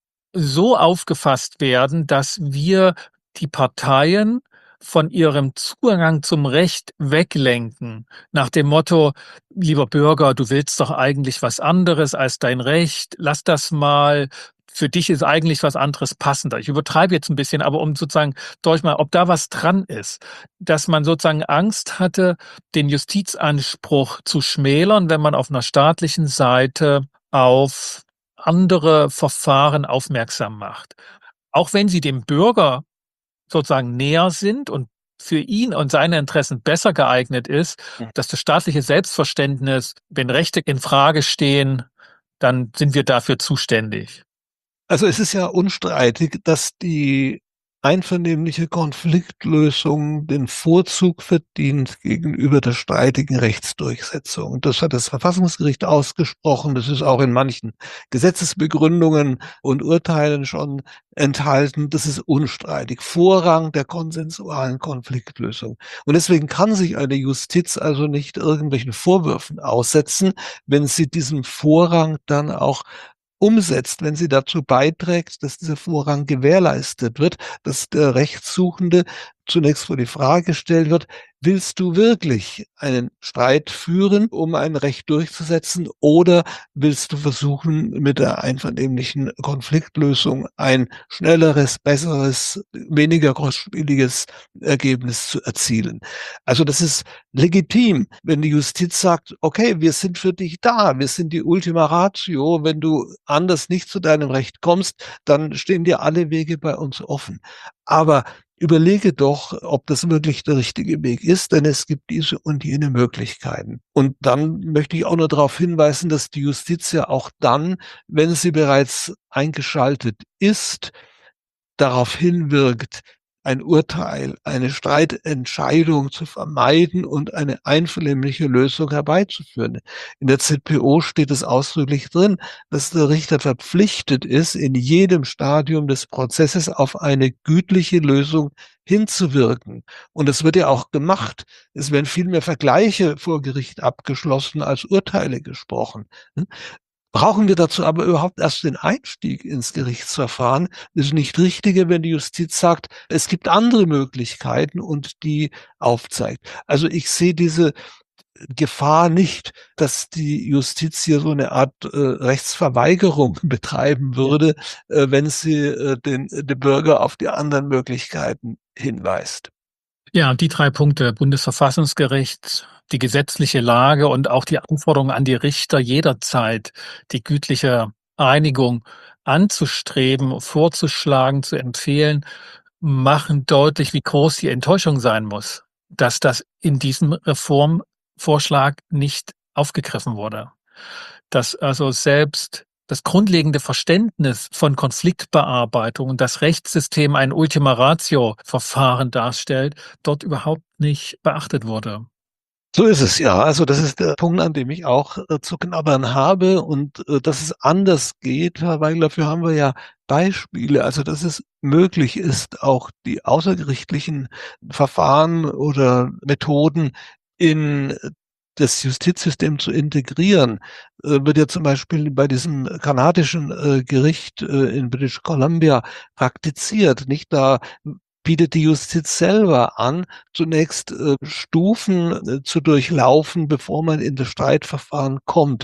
so aufgefasst werden, dass wir die Parteien von ihrem Zugang zum Recht weglenken, nach dem Motto: „Lieber Bürger, du willst doch eigentlich was anderes als dein Recht. Lass das mal. Für dich ist eigentlich was anderes passender.“ Ich übertreibe jetzt ein bisschen, aber um sozusagen deutlich mal, ob da was dran ist, dass man sozusagen Angst hatte, den Justizanspruch zu schmälern, wenn man auf einer staatlichen Seite auf andere Verfahren aufmerksam macht. Auch wenn sie dem Bürger sozusagen näher sind und für ihn und seine Interessen besser geeignet ist, dass das staatliche Selbstverständnis, wenn Rechte in Frage stehen, dann sind wir dafür zuständig. Also, es ist ja unstreitig, dass die einvernehmliche Konfliktlösung den Vorzug verdient gegenüber der streitigen Rechtsdurchsetzung. Das hat das Verfassungsgericht ausgesprochen. Das ist auch in manchen Gesetzesbegründungen und Urteilen schon enthalten. Das ist unstreitig. Vorrang der konsensualen Konfliktlösung. Und deswegen kann sich eine Justiz also nicht irgendwelchen Vorwürfen aussetzen, wenn sie diesen Vorrang dann auch umsetzt, wenn sie dazu beiträgt, dass dieser Vorrang gewährleistet wird, dass der Rechtssuchende zunächst vor die Frage gestellt wird: „Willst du wirklich einen Streit führen, um ein Recht durchzusetzen, oder willst du versuchen, mit der einvernehmlichen Konfliktlösung ein schnelleres, besseres, weniger kostspieliges Ergebnis zu erzielen?“ Also, das ist legitim, wenn die Justiz sagt: „Okay, wir sind für dich da. Wir sind die Ultima Ratio. Wenn du anders nicht zu deinem Recht kommst, dann stehen dir alle Wege bei uns offen. Aber überlege doch, ob das wirklich der richtige Weg ist, denn es gibt diese und jene Möglichkeiten.“ Und dann möchte ich auch nur darauf hinweisen, dass die Justiz ja auch dann, wenn sie bereits eingeschaltet ist, darauf hinwirkt, ein Urteil, eine Streitentscheidung zu vermeiden und eine einvernehmliche Lösung herbeizuführen. In der ZPO steht es ausdrücklich drin, dass der Richter verpflichtet ist, in jedem Stadium des Prozesses auf eine gütliche Lösung hinzuwirken. Und es wird ja auch gemacht. Es werden viel mehr Vergleiche vor Gericht abgeschlossen als Urteile gesprochen. Brauchen wir dazu aber überhaupt erst den Einstieg ins Gerichtsverfahren? Ist nicht richtiger, wenn die Justiz sagt, es gibt andere Möglichkeiten und die aufzeigt. Also, ich sehe diese Gefahr nicht, dass die Justiz hier so eine Art Rechtsverweigerung betreiben würde, wenn sie den Bürger auf die anderen Möglichkeiten hinweist. Ja, die 3 Punkte, Bundesverfassungsgericht, die gesetzliche Lage und auch die Anforderung an die Richter, jederzeit die gütliche Einigung anzustreben, vorzuschlagen, zu empfehlen, machen deutlich, wie groß die Enttäuschung sein muss, dass das in diesem Reformvorschlag nicht aufgegriffen wurde. Dass also selbst das grundlegende Verständnis von Konfliktbearbeitung und das Rechtssystem ein Ultima Ratio-Verfahren darstellt, dort überhaupt nicht beachtet wurde. So ist es, ja. Also das ist der Punkt, an dem ich auch zu knabbern habe und dass es anders geht, weil dafür haben wir ja Beispiele, also dass es möglich ist, auch die außergerichtlichen Verfahren oder Methoden in das Justizsystem zu integrieren, wird ja zum Beispiel bei diesem kanadischen Gericht in British Columbia praktiziert. Nicht da bietet die Justiz selber an, zunächst Stufen zu durchlaufen, bevor man in das Streitverfahren kommt.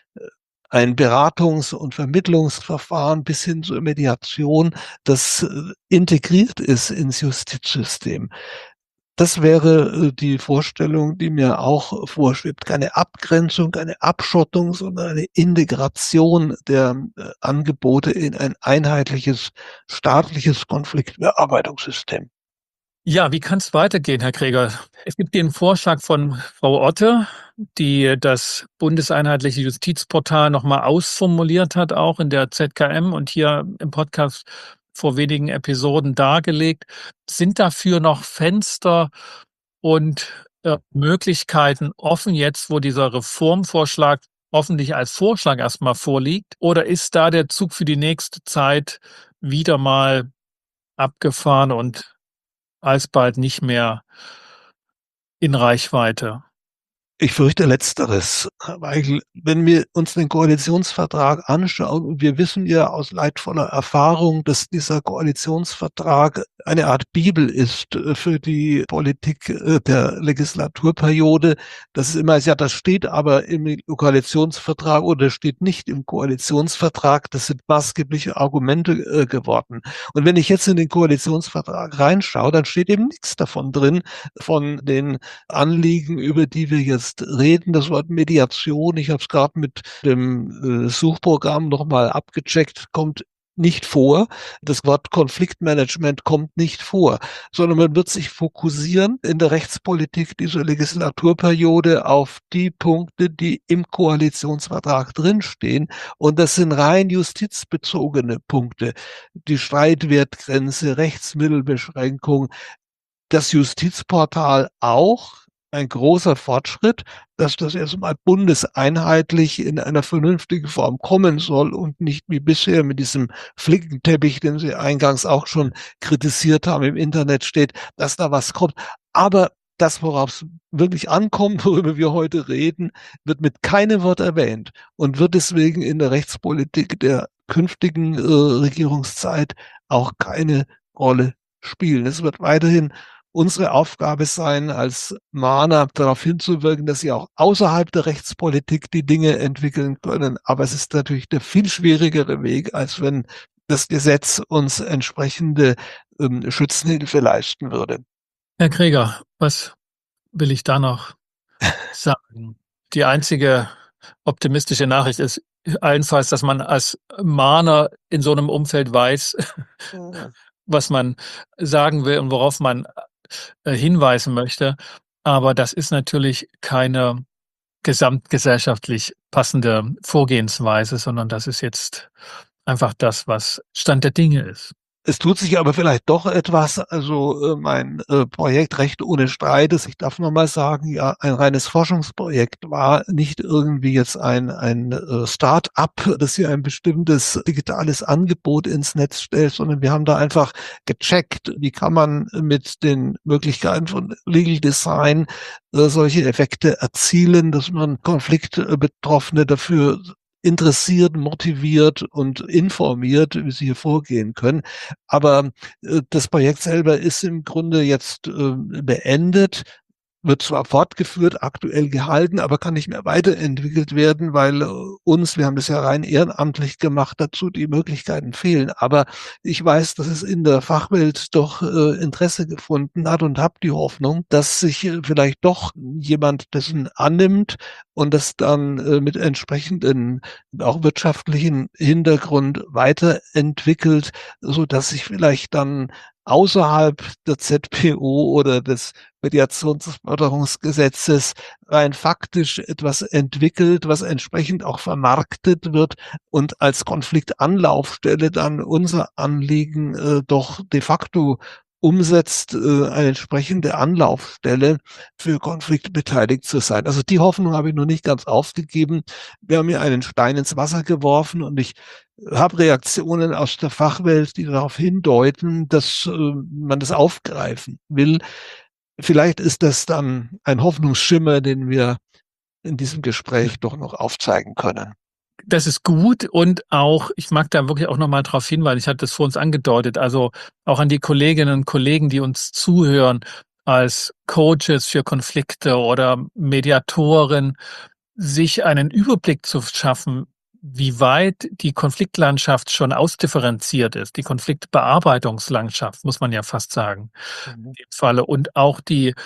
Ein Beratungs- und Vermittlungsverfahren bis hin zur Mediation, das integriert ist ins Justizsystem. Das wäre die Vorstellung, die mir auch vorschwebt. Keine Abgrenzung, keine Abschottung, sondern eine Integration der Angebote in ein einheitliches staatliches Konfliktbearbeitungssystem. Ja, wie kann es weitergehen, Herr Kreger? Es gibt den Vorschlag von Frau Otte, die das bundeseinheitliche Justizportal noch mal ausformuliert hat, auch in der ZKM und hier im Podcast vor wenigen Episoden dargelegt. Sind dafür noch Fenster und Möglichkeiten offen jetzt, wo dieser Reformvorschlag hoffentlich als Vorschlag erstmal vorliegt? Oder ist da der Zug für die nächste Zeit wieder mal abgefahren und alsbald nicht mehr in Reichweite? Ich fürchte Letzteres, weil wenn wir uns den Koalitionsvertrag anschauen, und wir wissen ja aus leidvoller Erfahrung, dass dieser Koalitionsvertrag eine Art Bibel ist für die Politik der Legislaturperiode. Das ist immer, ja, das steht aber im Koalitionsvertrag oder steht nicht im Koalitionsvertrag. Das sind maßgebliche Argumente geworden. Und wenn ich jetzt in den Koalitionsvertrag reinschaue, dann steht eben nichts davon drin, von den Anliegen, über die wir jetzt reden. Das Wort Mediation, ich habe es gerade mit dem Suchprogramm nochmal abgecheckt, kommt nicht vor. Das Wort Konfliktmanagement kommt nicht vor, sondern man wird sich fokussieren in der Rechtspolitik dieser Legislaturperiode auf die Punkte, die im Koalitionsvertrag drinstehen. Und das sind rein justizbezogene Punkte. Die Streitwertgrenze, Rechtsmittelbeschränkung, das Justizportal auch ein großer Fortschritt, dass das erstmal bundeseinheitlich in einer vernünftigen Form kommen soll und nicht wie bisher mit diesem Flickenteppich, den Sie eingangs auch schon kritisiert haben, im Internet steht, dass da was kommt. Aber das, worauf es wirklich ankommt, worüber wir heute reden, wird mit keinem Wort erwähnt und wird deswegen in der Rechtspolitik der künftigen Regierungszeit auch keine Rolle spielen. Es wird weiterhin unsere Aufgabe sein, als Mahner darauf hinzuwirken, dass sie auch außerhalb der Rechtspolitik die Dinge entwickeln können. Aber es ist natürlich der viel schwierigere Weg, als wenn das Gesetz uns entsprechende Schützenhilfe leisten würde. Herr Kreger, was will ich da noch sagen? Die einzige optimistische Nachricht ist allenfalls, dass man als Mahner in so einem Umfeld weiß, was man sagen will und worauf man hinweisen möchte. Aber das ist natürlich keine gesamtgesellschaftlich passende Vorgehensweise, sondern das ist jetzt einfach das, was Stand der Dinge ist. Es tut sich aber vielleicht doch etwas. Also mein Projekt Recht ohne Streit ist, ich darf noch mal sagen, ja, ein reines Forschungsprojekt, war nicht irgendwie jetzt ein Start-up, das hier ein bestimmtes digitales Angebot ins Netz stellt, sondern wir haben da einfach gecheckt, wie kann man mit den Möglichkeiten von Legal Design solche Effekte erzielen, dass man Konfliktbetroffene dafür interessiert, motiviert und informiert, wie sie hier vorgehen können. Aber das Projekt selber ist im Grunde jetzt beendet. wird zwar fortgeführt, aktuell gehalten, aber kann nicht mehr weiterentwickelt werden, weil wir haben das ja rein ehrenamtlich gemacht, dazu die Möglichkeiten fehlen. Aber ich weiß, dass es in der Fachwelt doch Interesse gefunden hat und habe die Hoffnung, dass sich vielleicht doch jemand dessen annimmt und das dann mit entsprechenden auch wirtschaftlichen Hintergrund weiterentwickelt, so dass sich vielleicht dann außerhalb der ZPO oder des Mediationsförderungsgesetzes rein faktisch etwas entwickelt, was entsprechend auch vermarktet wird und als Konfliktanlaufstelle dann unser Anliegen doch de facto umsetzt, eine entsprechende Anlaufstelle für Konflikte beteiligt zu sein. Also die Hoffnung habe ich noch nicht ganz aufgegeben. Wir haben hier einen Stein ins Wasser geworfen und ich habe Reaktionen aus der Fachwelt, die darauf hindeuten, dass man das aufgreifen will. Vielleicht ist das dann ein Hoffnungsschimmer, den wir in diesem Gespräch doch noch aufzeigen können. Das ist gut und auch, ich mag da wirklich auch nochmal drauf hinweisen, ich hatte das vor uns angedeutet, also auch an die Kolleginnen und Kollegen, die uns zuhören, als Coaches für Konflikte oder Mediatoren, sich einen Überblick zu schaffen, wie weit die Konfliktlandschaft schon ausdifferenziert ist, die Konfliktbearbeitungslandschaft, muss man ja fast sagen, in dem Falle. Und auch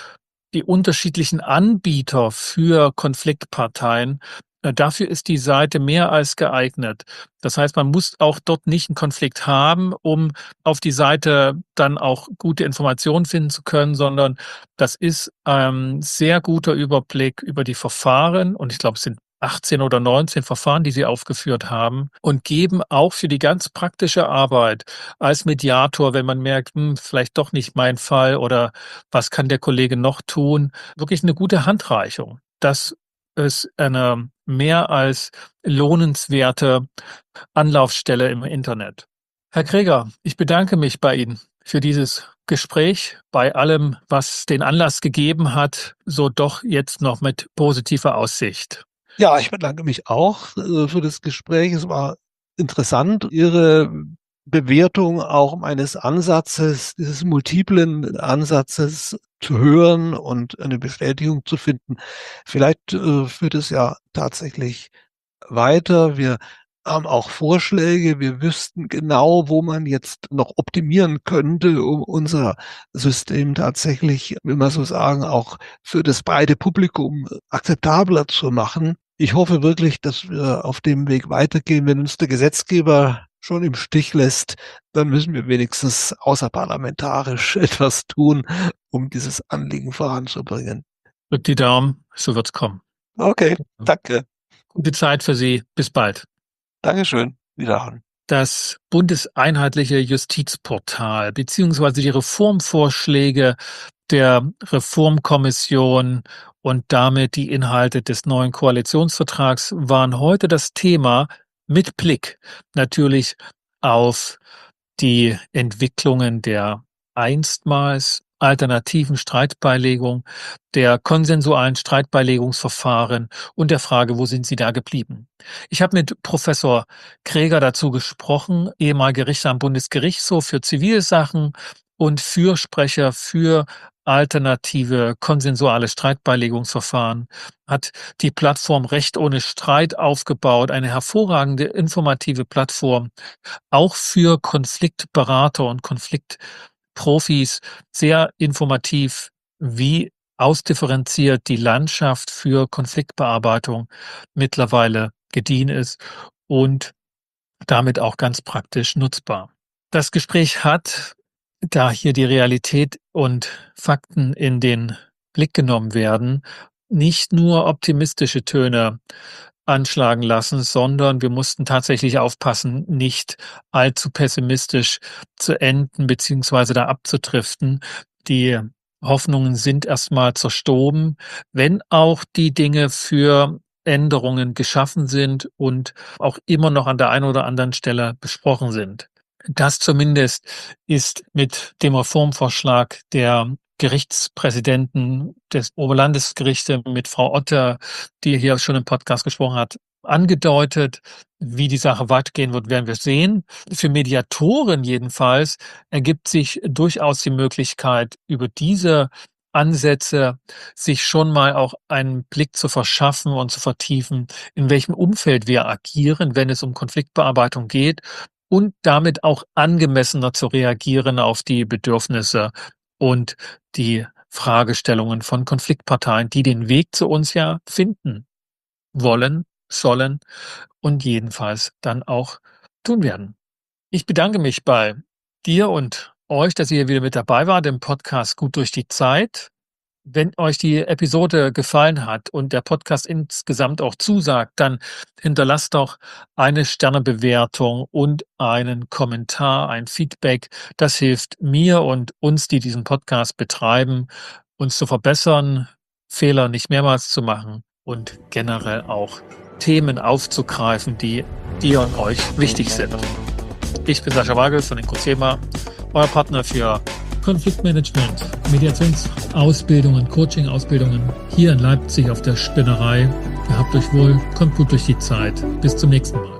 die unterschiedlichen Anbieter für Konfliktparteien, dafür ist die Seite mehr als geeignet. Das heißt, man muss auch dort nicht einen Konflikt haben, um auf die Seite dann auch gute Informationen finden zu können, sondern das ist sehr guter Überblick über die Verfahren und ich glaube, es sind 18 oder 19 Verfahren, die sie aufgeführt haben und geben auch für die ganz praktische Arbeit als Mediator, wenn man merkt, vielleicht doch nicht mein Fall oder was kann der Kollege noch tun, wirklich eine gute Handreichung. Das ist eine mehr als lohnenswerte Anlaufstelle im Internet. Herr Kreger, ich bedanke mich bei Ihnen für dieses Gespräch, bei allem, was den Anlass gegeben hat, so doch jetzt noch mit positiver Aussicht. Ja, ich bedanke mich auch für das Gespräch. Es war interessant, Ihre Bewertung auch meines Ansatzes, dieses multiplen Ansatzes zu hören und eine Bestätigung zu finden. Vielleicht führt es ja tatsächlich weiter. Wir haben auch Vorschläge. Wir wüssten genau, wo man jetzt noch optimieren könnte, um unser System tatsächlich, will man so sagen, auch für das breite Publikum akzeptabler zu machen. Ich hoffe wirklich, dass wir auf dem Weg weitergehen. Wenn uns der Gesetzgeber schon im Stich lässt, dann müssen wir wenigstens außerparlamentarisch etwas tun, um dieses Anliegen voranzubringen. Drückt die Daumen, so wird's kommen. Okay, danke. Gute Zeit für Sie. Bis bald. Dankeschön. Wiederhören. Das bundeseinheitliche Justizportal beziehungsweise die Reformvorschläge der Reformkommission und damit die Inhalte des neuen Koalitionsvertrags waren heute das Thema mit Blick natürlich auf die Entwicklungen der einstmals alternativen Streitbeilegung, der konsensualen Streitbeilegungsverfahren und der Frage, wo sind sie da geblieben? Ich habe mit Professor Kreger dazu gesprochen, ehemaliger Richter am Bundesgerichtshof für Zivilsachen und Fürsprecher für alternative konsensuale Streitbeilegungsverfahren, hat die Plattform Recht ohne Streit aufgebaut, eine hervorragende informative Plattform, auch für Konfliktberater und Konfliktprofis, sehr informativ, wie ausdifferenziert die Landschaft für Konfliktbearbeitung mittlerweile gediehen ist und damit auch ganz praktisch nutzbar. Das Gespräch hat, da hier die Realität und Fakten in den Blick genommen werden, nicht nur optimistische Töne anschlagen lassen, sondern wir mussten tatsächlich aufpassen, nicht allzu pessimistisch zu enden beziehungsweise da abzudriften. Die Hoffnungen sind erstmal zerstoben, wenn auch die Dinge für Änderungen geschaffen sind und auch immer noch an der einen oder anderen Stelle besprochen sind. Das zumindest ist mit dem Reformvorschlag der Gerichtspräsidenten des Oberlandesgerichte mit Frau Otter, die hier schon im Podcast gesprochen hat, angedeutet. Wie die Sache weitergehen wird, werden wir sehen. Für Mediatoren jedenfalls ergibt sich durchaus die Möglichkeit, über diese Ansätze, sich schon mal auch einen Blick zu verschaffen und zu vertiefen, in welchem Umfeld wir agieren, wenn es um Konfliktbearbeitung geht und damit auch angemessener zu reagieren auf die Bedürfnisse und die Fragestellungen von Konfliktparteien, die den Weg zu uns ja finden wollen, sollen und jedenfalls dann auch tun werden. Ich bedanke mich bei dir und euch, dass ihr wieder mit dabei wart im Podcast Gut durch die Zeit. Wenn euch die Episode gefallen hat und der Podcast insgesamt auch zusagt, dann hinterlasst doch eine Sternebewertung und einen Kommentar, ein Feedback. Das hilft mir und uns, die diesen Podcast betreiben, uns zu verbessern, Fehler nicht mehrmals zu machen und generell auch Themen aufzugreifen, die dir und euch wichtig sind. Ich bin Sascha Weigel von IncoFema, euer Partner für Konfliktmanagement, Mediationsausbildungen, Coaching-Ausbildungen hier in Leipzig auf der Spinnerei. Habt euch wohl, kommt gut durch die Zeit. Bis zum nächsten Mal.